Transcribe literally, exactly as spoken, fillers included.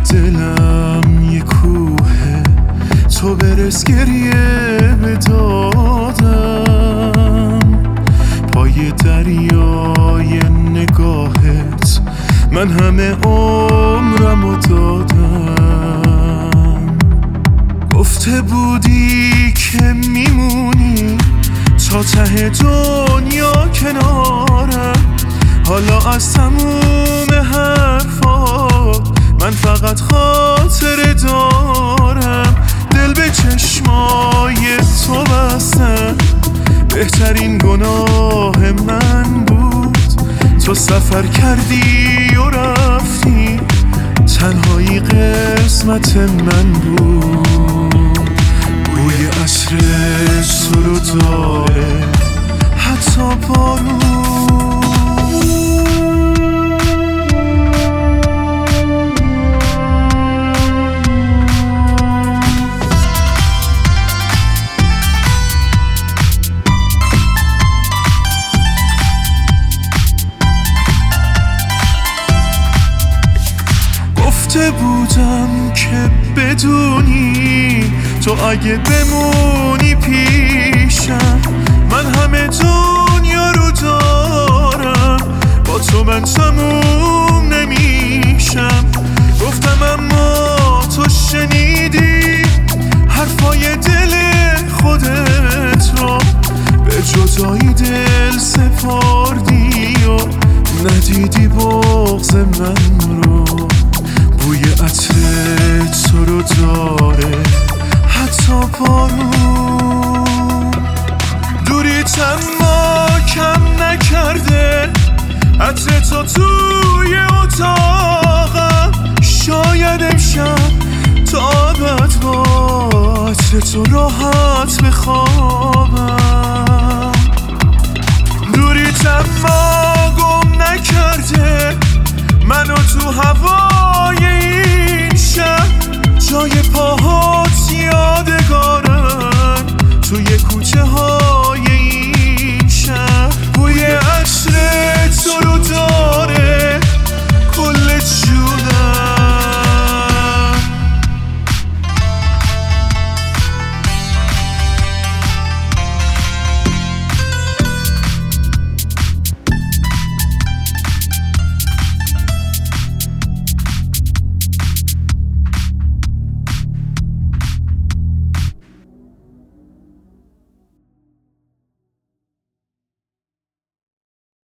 دلم یه کوه، تو برس گریه به دادم. پای دریای نگاهت من همه عمرمو دادم. گفته بودی که میمونی تا ته دنیا کنارم، حالا از تموم حرفات من فقط خاطره دارم. دل به چشمای تو بستم، بهترین گناه من بود. تو سفر کردی و رفتی، تنهایی قسمت من بود. بوی عطر تو رو داره حتی بارون. گفته بودم که بدونی تو اگه بمونی پیشم، من همه دنیا رو دارم. با تو من تموم نمیشم. گفتم اما تو شنیدی حرفای دل خودت رو، به جدایی دل سپردی و ندیدی بغض من رو. بوی عطر تو رو داره حتی بارون. دوریت اما کم نکرده عطر تو توی اتاقم. شاید امشب تا ابد با عطر تو راحت بخوابم. دوریت اما گم نکرده منو تو هوا